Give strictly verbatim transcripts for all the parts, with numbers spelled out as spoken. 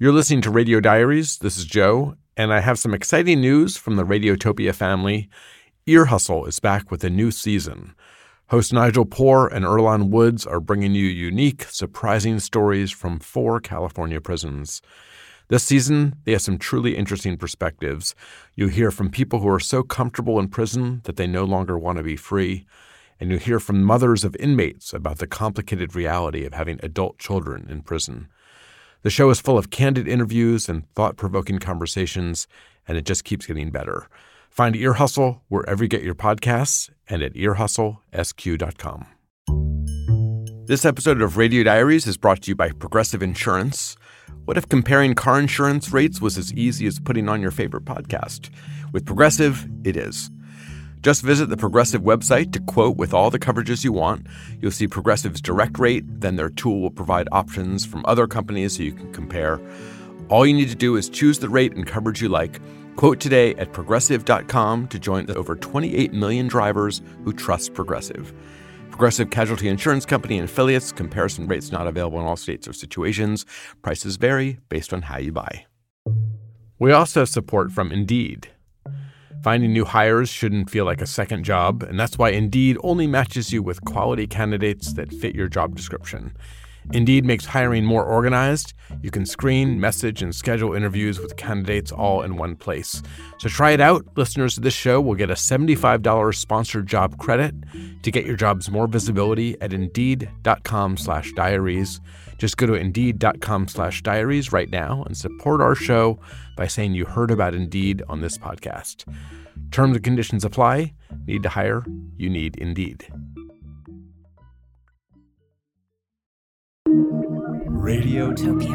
You're listening to Radio Diaries. This is Joe, and I have some exciting news from the Radiotopia family. Ear Hustle is back with a new season. Host Nigel Poor and Earlonne Woods are bringing you unique, surprising stories from four California prisons. This season, they have some truly interesting perspectives. You'll hear from people who are so comfortable in prison that they no longer want to be free. And you'll hear from mothers of inmates about the complicated reality of having adult children in prison. The show is full of candid interviews and thought-provoking conversations, and it just keeps getting better. Find Ear Hustle wherever you get your podcasts and at ear hustle s q dot com. This episode of Radio Diaries is brought to you by Progressive Insurance. What if comparing car insurance rates was as easy as putting on your favorite podcast? With Progressive, it is. Just visit the Progressive website to quote with all the coverages you want. You'll see Progressive's direct rate, then their tool will provide options from other companies so you can compare. All you need to do is choose the rate and coverage you like. Quote today at progressive dot com to join the over twenty-eight million drivers who trust Progressive. Progressive Casualty Insurance Company and affiliates. Comparison rates not available in all states or situations. Prices vary based on how you buy. We also have support from Indeed. Finding new hires shouldn't feel like a second job, and that's why Indeed only matches you with quality candidates that fit your job description. Indeed makes hiring more organized. You can screen, message, and schedule interviews with candidates all in one place. So try it out. Listeners of this show will get a seventy-five dollars sponsored job credit to get your jobs more visibility at indeed.com slash diaries. Just go to indeed.com slash diaries right now and support our show by saying you heard about Indeed on this podcast. Terms and conditions apply. Need to hire? You need Indeed. Radiotopia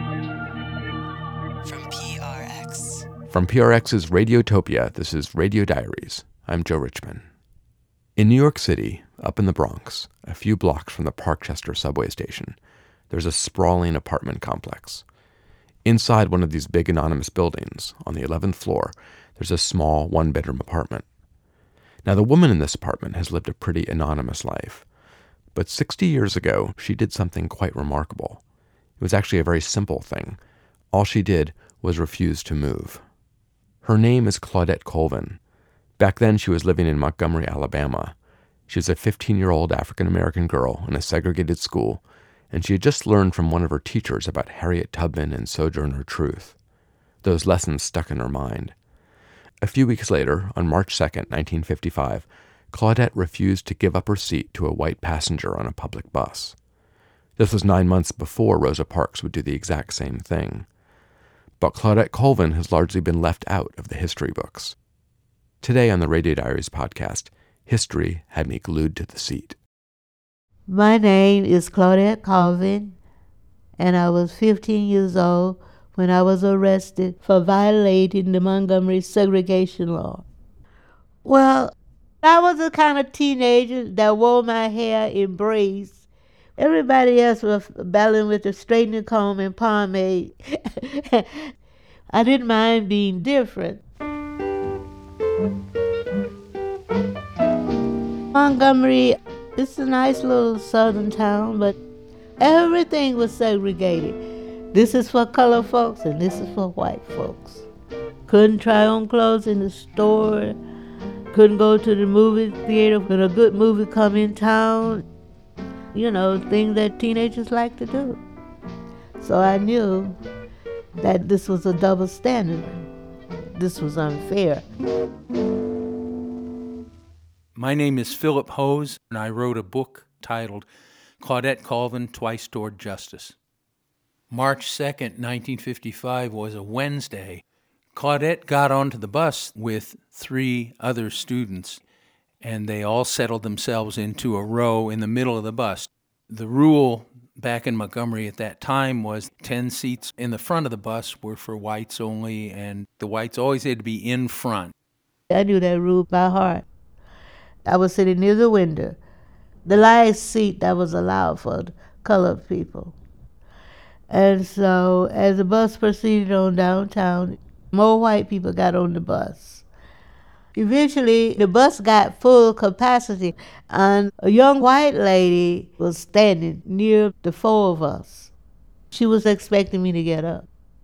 from P R X. From P R X's Radiotopia, this is Radio Diaries. I'm Joe Richman. In New York City, up in the Bronx, a few blocks from the Parkchester subway station, there's a sprawling apartment complex. Inside one of these big anonymous buildings, on the eleventh floor, there's a small one-bedroom apartment. Now, the woman in this apartment has lived a pretty anonymous life. But sixty years ago, she did something quite remarkable. It was actually a very simple thing. All she did was refuse to move. Her name is Claudette Colvin. Back then, she was living in Montgomery, Alabama. She was a fifteen-year-old African-American girl in a segregated school, and she had just learned from one of her teachers about Harriet Tubman and Sojourner Truth. Those lessons stuck in her mind. A few weeks later, on March second, nineteen fifty-five, Claudette refused to give up her seat to a white passenger on a public bus. This was nine months before Rosa Parks would do the exact same thing. But Claudette Colvin has largely been left out of the history books. Today on the Radio Diaries podcast, history had me glued to the seat. My name is Claudette Colvin, and I was fifteen years old when I was arrested for violating the Montgomery segregation law. Well, I was the kind of teenager that wore my hair in braids. Everybody else was battling with the straightening comb and pomade. I didn't mind being different. Montgomery, it's a nice little southern town, but everything was segregated. This is for colored folks and this is for white folks. Couldn't try on clothes in the store. Couldn't go to the movie theater when a good movie come in town. You know, things that teenagers like to do. So I knew that this was a double standard. This was unfair. My name is Philip Hose, and I wrote a book titled Claudette Colvin, Twice Toward Justice. March second, nineteen fifty-five was a Wednesday. Claudette got onto the bus with three other students, and they all settled themselves into a row in the middle of the bus. The rule back in Montgomery at that time was ten seats in the front of the bus were for whites only, and the whites always had to be in front. I knew that rule by heart. I was sitting near the window, the last seat that was allowed for the colored people. And so as the bus proceeded on downtown, more white people got on the bus. Eventually, the bus got full capacity, and a young white lady was standing near the four of us. She was expecting me to get up.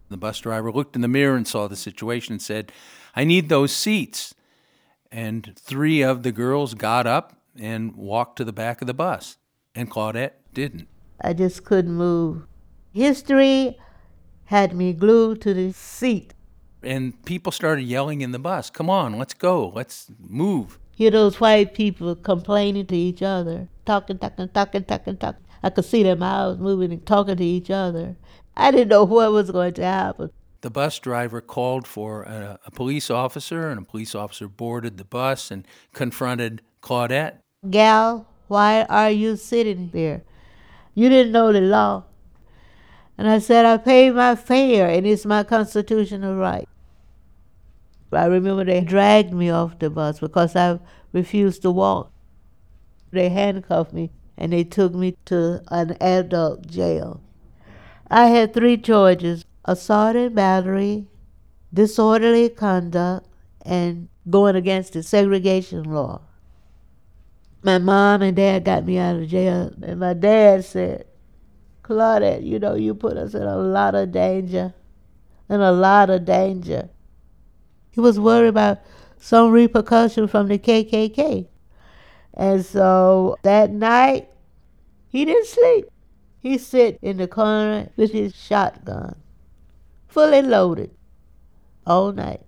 The bus driver looked in the mirror and saw the situation and said, "I need those seats." And three of the girls got up and walked to the back of the bus, and Claudette didn't. I just couldn't move. History had me glued to the seat. And people started yelling in the bus, "Come on, let's go, let's move." Hear those white people complaining to each other, talking, talking, talking, talking, talking. I could see their mouths moving and talking to each other. I didn't know what was going to happen. The bus driver called for a, a police officer, and a police officer boarded the bus and confronted Claudette. "Gal, why are you sitting there? You didn't know the law." And I said, "I paid my fare, and it's my constitutional right." I remember they dragged me off the bus because I refused to walk. They handcuffed me, and they took me to an adult jail. I had three charges: assault and battery, disorderly conduct, and going against the segregation law. My mom and dad got me out of jail, and my dad said, "Claudette, you know, you put us in a lot of danger, in a lot of danger." He was worried about some repercussion from the K K K. And so that night, he didn't sleep. He sit in the corner with his shotgun, fully loaded, all night.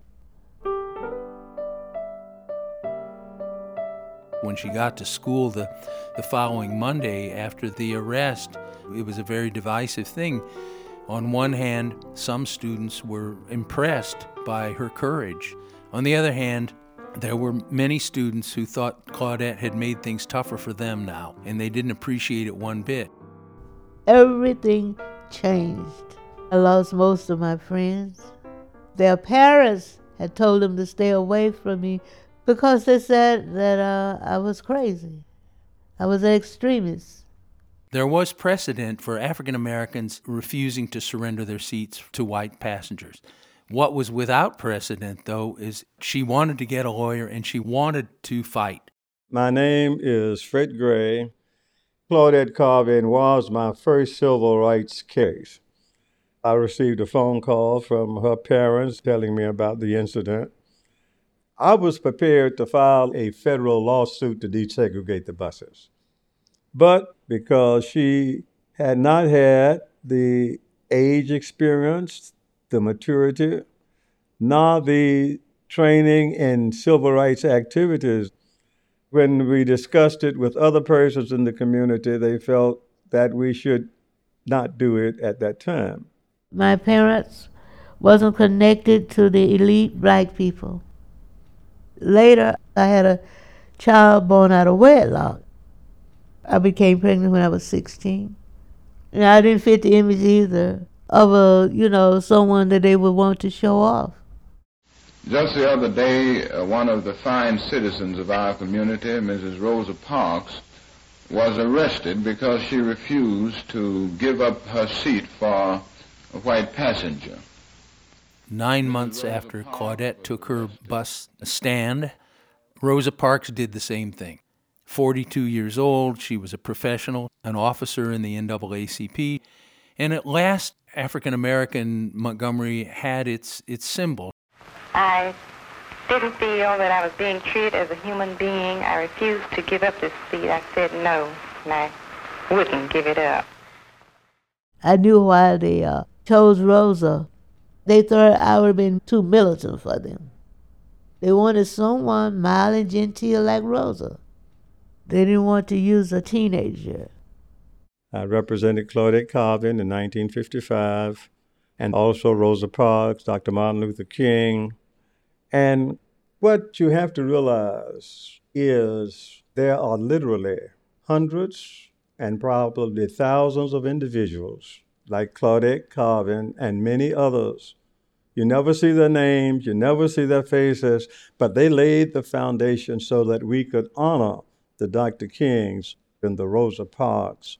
When she got to school the, the following Monday after the arrest, it was a very divisive thing. On one hand, some students were impressed by her courage. On the other hand, there were many students who thought Claudette had made things tougher for them now, and they didn't appreciate it one bit. Everything changed. I lost most of my friends. Their parents had told them to stay away from me because they said that uh, I was crazy. I was an extremist. There was precedent for African Americans refusing to surrender their seats to white passengers. What was without precedent, though, is she wanted to get a lawyer and she wanted to fight. My name is Fred Gray. Claudette Colvin was my first civil rights case. I received a phone call from her parents telling me about the incident. I was prepared to file a federal lawsuit to desegregate the buses. But because she had not had the age experience, the maturity, nor the training in civil rights activities, when we discussed it with other persons in the community, they felt that we should not do it at that time. My parents wasn't connected to the elite black people. Later, I had a child born out of wedlock. I became pregnant when I was sixteen. And I didn't fit the image either of a, you know, someone that they would want to show off. Just the other day, uh, one of the fine citizens of our community, Missus Rosa Parks, was arrested because she refused to give up her seat for a white passenger. Nine months after Claudette took her bus stand, Rosa Parks did the same thing. forty-two years old, she was a professional, an officer in the N double A C P, and at last, African-American Montgomery had its its symbol. I didn't feel that I was being treated as a human being. I refused to give up this seat. I said no, and I wouldn't give it up. I knew why they uh, chose Rosa. They thought I would have been too militant for them. They wanted someone mild and genteel like Rosa. They didn't want to use a teenager. I represented Claudette Colvin in nineteen fifty-five, and also Rosa Parks, Doctor Martin Luther King. And what you have to realize is there are literally hundreds and probably thousands of individuals like Claudette Colvin and many others. You never see their names, you never see their faces, but they laid the foundation so that we could honor the Doctor Kings and the Rosa Parks.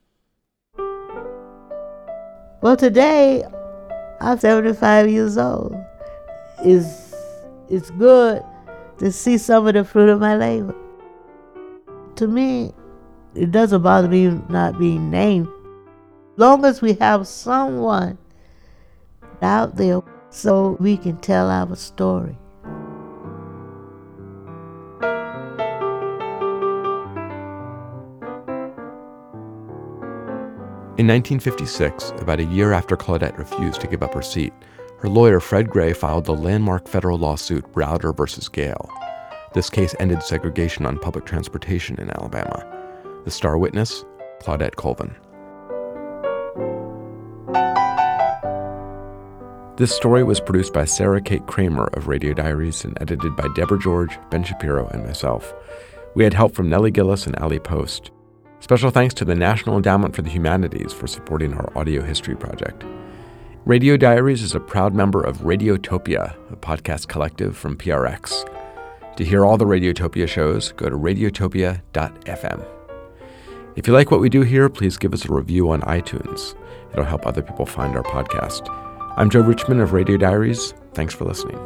Well, today, I'm seventy-five years old. It's, it's good to see some of the fruit of my labor. To me, it doesn't bother me not being named. As long as we have someone out there so we can tell our story. In nineteen fifty-six, about a year after Claudette refused to give up her seat, her lawyer Fred Gray filed the landmark federal lawsuit Browder versus Gale. This case ended segregation on public transportation in Alabama. The star witness, Claudette Colvin. This story was produced by Sarah Kate Kramer of Radio Diaries and edited by Deborah George, Ben Shapiro, and myself. We had help from Nellie Gillis and Ali Post. Special thanks to the National Endowment for the Humanities for supporting our audio history project. Radio Diaries is a proud member of Radiotopia, a podcast collective from P R X. To hear all the Radiotopia shows, go to radiotopia dot f m. If you like what we do here, please give us a review on iTunes. It'll help other people find our podcast. I'm Joe Richmond of Radio Diaries. Thanks for listening.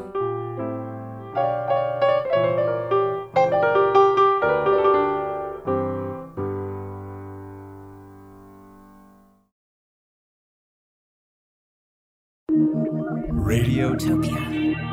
Radiotopia.